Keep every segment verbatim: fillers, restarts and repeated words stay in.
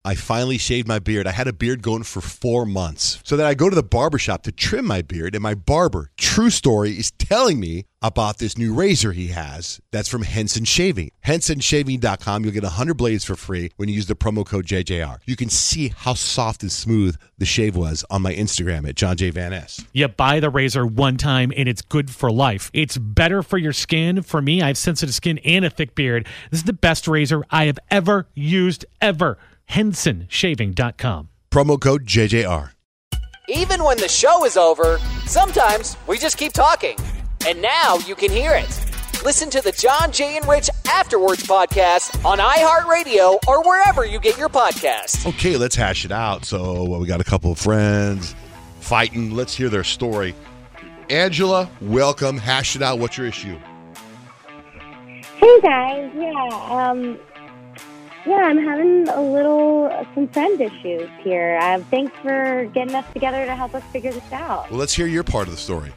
I finally shaved my beard. I had a beard going for four months. So then I go to the barbershop to trim my beard, and my barber, true story, is telling me about this new razor he has that's from Henson Shaving. Henson Shaving dot com. You'll get one hundred blades for free when you use the promo code J J R. You can see how soft and smooth the shave was on my Instagram at John J. Van Ness. You buy the razor one time, and it's good for life. It's better for your skin. For me, I have sensitive skin and a thick beard. This is the best razor I have ever used, ever. Henson Shaving dot com. Promo code J J R. Even when the show is over, sometimes we just keep talking. And now you can hear it. Listen to the John, Jay, and Rich Afterwards podcast on iHeartRadio or wherever you get your podcasts. Okay, let's hash it out. So well, we got a couple of friends fighting. Let's hear their story. Angela, welcome. Hash it out. What's your issue? Hey, guys. Yeah, um... Yeah, I'm having a little, some friend issues here. Uh, thanks for getting us together to help us figure this out. Well, let's hear your part of the story.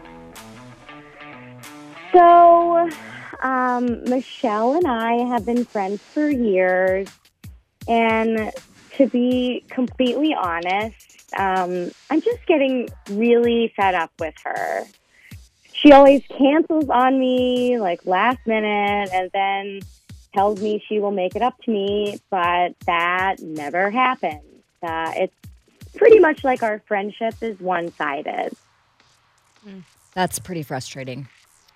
So, um, Michelle and I have been friends for years. And to be completely honest, um, I'm just getting really fed up with her. She always cancels on me, like, last minute, and then tells me she will make it up to me, but that never happens. Uh, it's pretty much like our friendship is one-sided. That's pretty frustrating.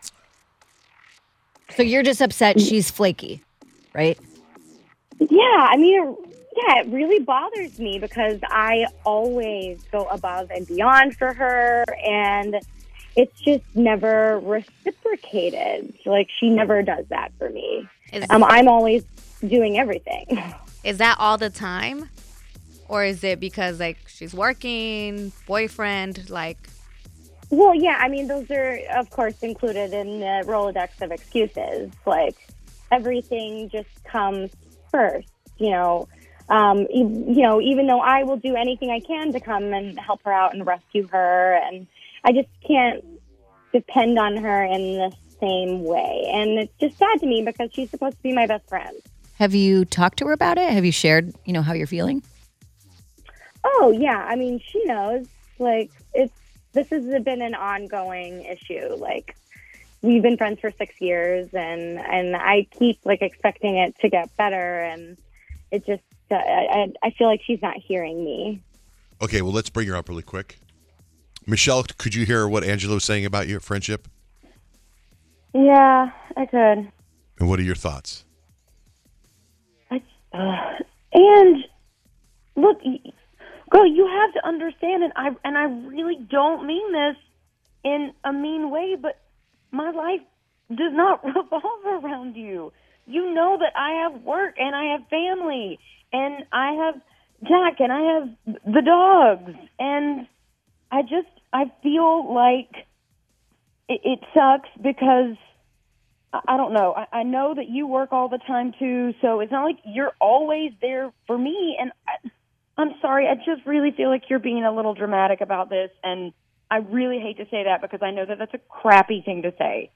So you're just upset she's flaky, right? Yeah, I mean, yeah, it really bothers me because I always go above and beyond for her, and it's just never reciprocated. Like, she never does that for me. Is, um, I'm always doing everything. Is that all the time? Or is it because, like, she's working, boyfriend, like... Well, yeah, I mean, those are, of course, included in the Rolodex of excuses. Like, everything just comes first, you know. Um, you, you know, even though I will do anything I can to come and help her out and rescue her, and I just can't depend on her in the same way. And it's just sad to me because she's supposed to be my best friend. Have you talked to her about it? Have you shared, you know, how you're feeling? Oh, yeah. I mean, she knows. Like, it's this has been an ongoing issue. Like, we've been friends for six years, and, and I keep, like, expecting it to get better, and it just, uh, I, I feel like she's not hearing me. Okay, well, let's bring her up really quick. Michelle, could you hear what Angela was saying about your friendship? Yeah, I could. And what are your thoughts? I, uh, and look, girl, you have to understand, and I and I really don't mean this in a mean way, but my life does not revolve around you. You know that I have work and I have family and I have Jack and I have the dogs, and I just I feel like it, it sucks because I, I don't know. I, I know that you work all the time too, so it's not like you're always there for me. And I, I'm sorry, I just really feel like you're being a little dramatic about this, and I really hate to say that because I know that that's a crappy thing to say.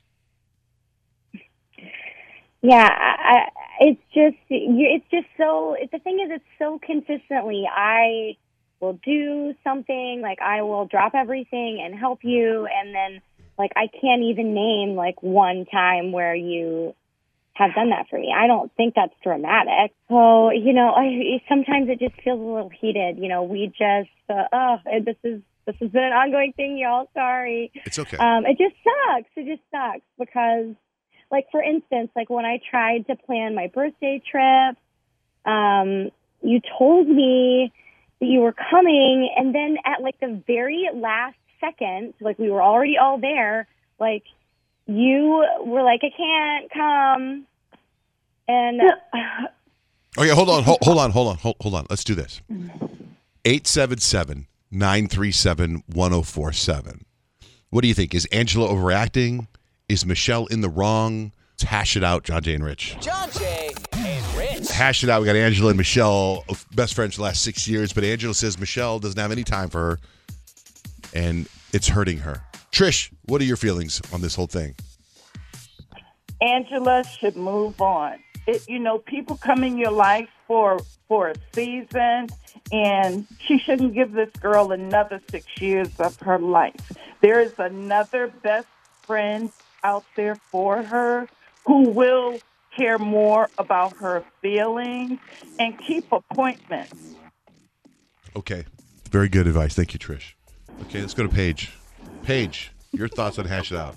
Yeah, I, I, it's just it's just so. The thing is, it's so consistently. I will do something, like I will drop everything and help you, and then like I can't even name like one time where you have done that for me. I don't think that's dramatic. So you know, I sometimes it just feels a little heated. You know, we just uh, oh, this is this has been an ongoing thing, y'all. Sorry. It's okay. Um, it just sucks. It just sucks because. Like, for instance, like when I tried to plan my birthday trip, um, you told me that you were coming, and then at, like, the very last second, like, we were already all there, like, you were like, I can't come, and... Okay, hold on, hold, hold on, hold on, hold, hold on. Let's do this. eight seven seven, nine three seven, one oh four seven. What do you think? Is Angela overreacting? Is Michelle in the wrong? Let's hash it out, John Jay and Rich. John Jay and Rich. Hash it out. We got Angela and Michelle, best friends for the last six years, but Angela says Michelle doesn't have any time for her, and it's hurting her. Trish, what are your feelings on this whole thing? Angela should move on. it, you know, people come in your life for for a season, and she shouldn't give this girl another six years of her life. There is another best friend out there for her who will care more about her feelings and keep appointments. Okay. Very good advice. Thank you, Trish. Okay, let's go to Paige. Paige, your thoughts on Hash It Out.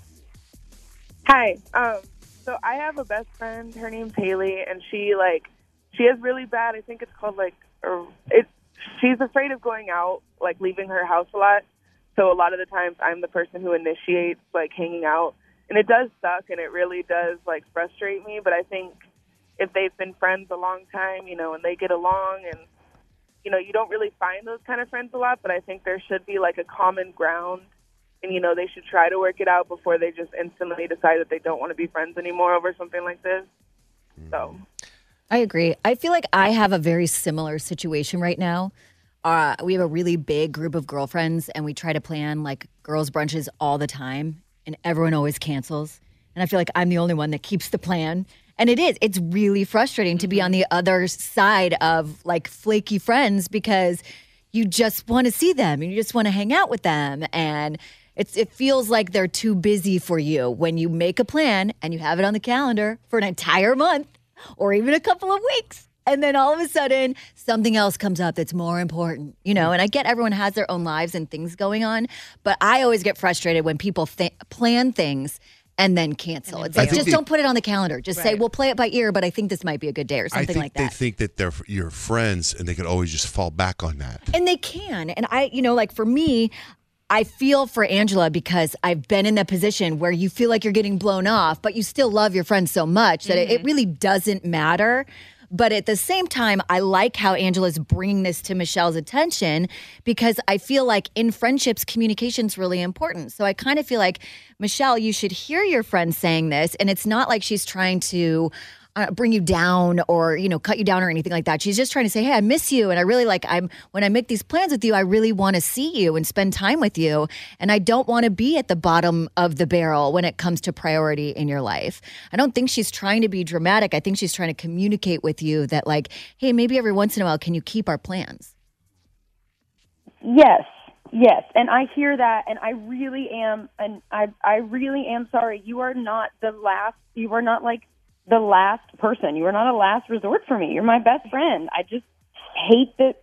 Hi. Um, so I have a best friend. Her name's Haley, and she like she is really bad. I think it's called like or it's she's afraid of going out, like leaving her house a lot. So a lot of the times I'm the person who initiates like hanging out, and it does suck, and it really does like frustrate me. But I think if they've been friends a long time, you know, and they get along, and you know, you don't really find those kind of friends a lot. But I think there should be like a common ground. And, you know, they should try to work it out before they just instantly decide that they don't want to be friends anymore over something like this. So, I agree. I feel like I have a very similar situation right now. Uh, we have a really big group of girlfriends, and we try to plan, like, girls' brunches all the time, and everyone always cancels. And I feel like I'm the only one that keeps the plan. And it is. It's really frustrating to be on the other side of, like, flaky friends because you just want to see them, and you just want to hang out with them, and It's, it feels like they're too busy for you when you make a plan and you have it on the calendar for an entire month or even a couple of weeks. And then all of a sudden, something else comes up that's more important, you know? And I get everyone has their own lives and things going on, but I always get frustrated when people th- plan things and then cancel. It's like, just they, don't put it on the calendar. Just right. say, we'll play it by ear, but I think this might be a good day or something like that. I think they think that they're your friends and they can always just fall back on that. And they can. And I, you know, like for me, I feel for Angela because I've been in that position where you feel like you're getting blown off, but you still love your friends so much that mm-hmm. it, it really doesn't matter. But at the same time, I like how Angela's bringing this to Michelle's attention because I feel like in friendships, communication's really important. So I kind of feel like, Michelle, you should hear your friend saying this, and it's not like she's trying to Uh, bring you down or, you know, cut you down or anything like that. She's just trying to say, hey, I miss you. And I really like, I'm, when I make these plans with you, I really want to see you and spend time with you. And I don't want to be at the bottom of the barrel when it comes to priority in your life. I don't think she's trying to be dramatic. I think she's trying to communicate with you that like, hey, maybe every once in a while, can you keep our plans? Yes. Yes. And I hear that. And I really am. And I, I really am sorry. You are not the last, you are not like, the last person. You are not a last resort for me. You're my best friend. I just hate that.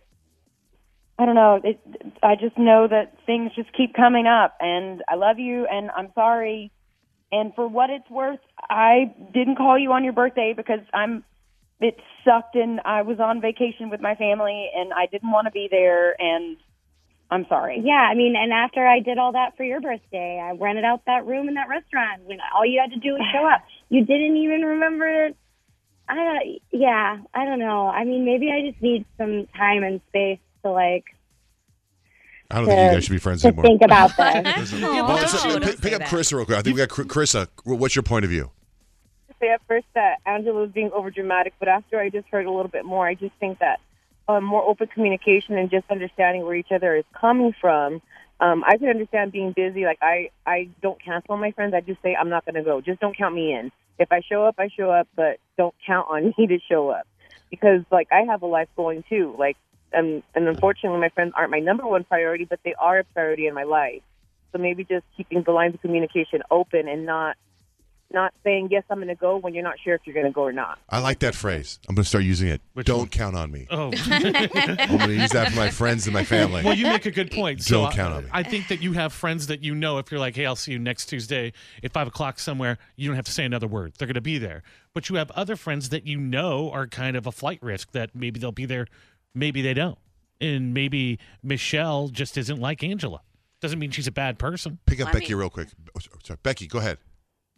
I don't know. It, I just know that things just keep coming up, and I love you, and I'm sorry. And for what it's worth, I didn't call you on your birthday because I'm. It sucked, and I was on vacation with my family, and I didn't want to be there, and I'm sorry. Yeah, I mean, and after I did all that for your birthday, I rented out that room in that restaurant when all you had to do was show up. You didn't even remember it. I don't, yeah, I don't know. I mean, maybe I just need some time and space to like. I don't to, think you guys should be friends to anymore. Think about this. well, well, pick, pick up Carissa real quick. I think we got Carissa. What's your point of view? Say at first that Angela was being overdramatic, but after I just heard a little bit more, I just think that um, more open communication and just understanding where each other is coming from. Um, I can understand being busy. Like, I, I don't cancel on my friends. I just say, I'm not going to go. Just don't count me in. If I show up, I show up, but don't count on me to show up. Because, like, I have a life going, too. Like, and, and unfortunately, my friends aren't my number one priority, but they are a priority in my life. So maybe just keeping the lines of communication open and not not saying, yes, I'm going to go when you're not sure if you're going to go or not. I like that phrase. I'm going to start using it. Which Don't one? count on me. Oh. I'm going to use that for my friends and my family. Well, you make a good point. So Don't count on me. I think that you have friends that you know if you're like, hey, I'll see you next Tuesday at five o'clock somewhere, you don't have to say another word. They're going to be there. But you have other friends that you know are kind of a flight risk that maybe they'll be there, maybe they don't. And maybe Michelle just isn't like Angela. Doesn't mean she's a bad person. Pick up Becky real quick. Oh, sorry. Becky, go ahead.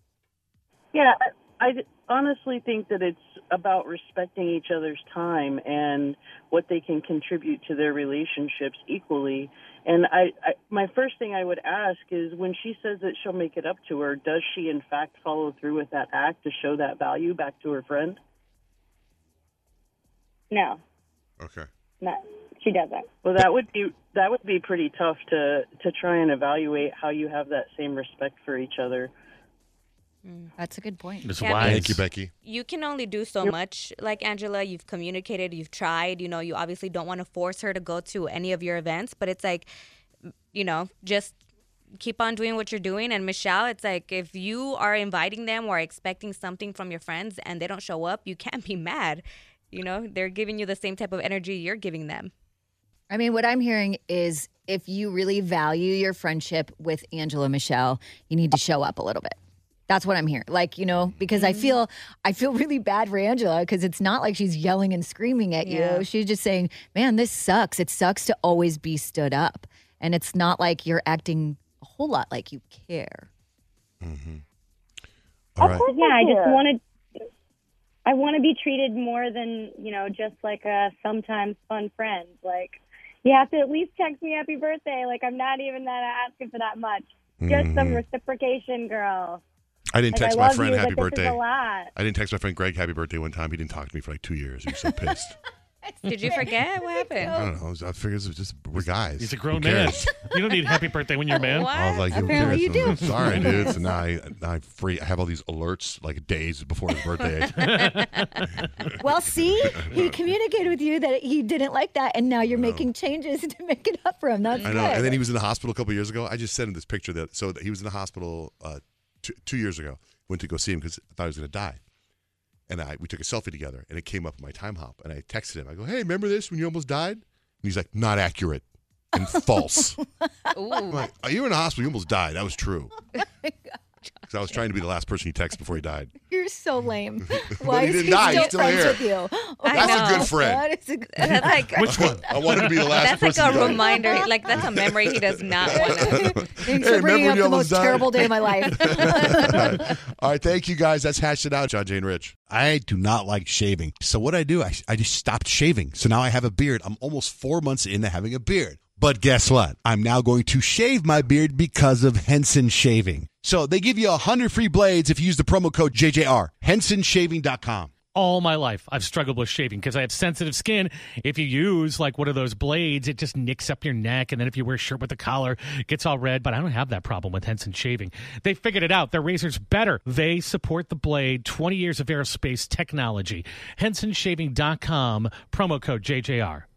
Yeah, I, I honestly think that it's about respecting each other's time and what they can contribute to their relationships equally. And I, I, my first thing I would ask is when she says that she'll make it up to her, does she in fact follow through with that act to show that value back to her friend? No. Okay. No, she doesn't. Well, that would be that would be pretty tough to to try and evaluate how you have that same respect for each other. That's a good point. It's Yeah, wise. Thank you, Becky. You can only do so much. Like Angela, you've communicated, you've tried. You know, you obviously don't want to force her to go to any of your events, but it's like, you know, just keep on doing what you're doing. And Michelle, it's like if you are inviting them or expecting something from your friends and they don't show up, you can't be mad. You know, they're giving you the same type of energy you're giving them. I mean, what I'm hearing is if you really value your friendship with Angela Michelle, you need to show up a little bit. That's what I'm hearing. Like, you know, because I feel I feel really bad for Angela because it's not like she's yelling and screaming at Yeah. you. She's just saying, man, this sucks. It sucks to always be stood up. And it's not like you're acting a whole lot like you care. All right. Yeah, I just wanted. I want to be treated more than, you know, just like a sometimes fun friend. Like, you have to at least text me happy birthday. Like, I'm not even that asking for that much. Just some reciprocation, girl. I didn't Like, text I my love friend you, happy but this is birthday. a lot. I didn't text my friend Greg happy birthday one time. He didn't talk to me for like two years. He was so pissed. Did you forget? What happened? I don't know. I figured it was just we're guys. He's a grown Who man. cares? You don't need happy birthday when you're a man. What? I was like, who Apparently cares? you do. I'm sorry, dude. So now I, now I'm free. I have all these alerts like days before his birthday. Well, see, he communicated with you that he didn't like that, and now you're making changes to make it up for him. That's I good. know. And then he was in the hospital a couple years ago. I just sent him this picture that so that he was in the hospital uh, two, two years ago. Went to go see him because I thought he was going to die. And I we took a selfie together, and it came up in my time hop. And I texted him. I go, "Hey, remember this when you almost died?" And he's like, "Not accurate and false." I'm like, "Oh, you were in the hospital. You almost died. That was true." Because I was trying to be the last person he texted before he died. You're so lame. But Why he is didn't he die. still, He's still friends here. with you? I That's a know. good friend. That is a good That's like Which one? I wanted to be the last that's like person. a he died. reminder. Like that's a memory he does not want to. Thanks Hey, for bringing remember when up you the almost most died? terrible day of my life. All right, thank you guys. That's hashed it out, John Jane Rich. I do not like shaving. So what I do, I, I just stopped shaving. So now I have a beard. I'm almost four months into having a beard. But guess what? I'm now going to shave my beard because of Henson Shaving. So they give you one hundred free blades if you use the promo code J J R. Henson Shaving dot com. All my life, I've struggled with shaving because I have sensitive skin. If you use like one of those blades, it just nicks up your neck. And then if you wear a shirt with a collar, it gets all red. But I don't have that problem with Henson Shaving. They figured it out. Their razor's better. They support the blade. twenty years of aerospace technology. Henson Shaving dot com, promo code J J R.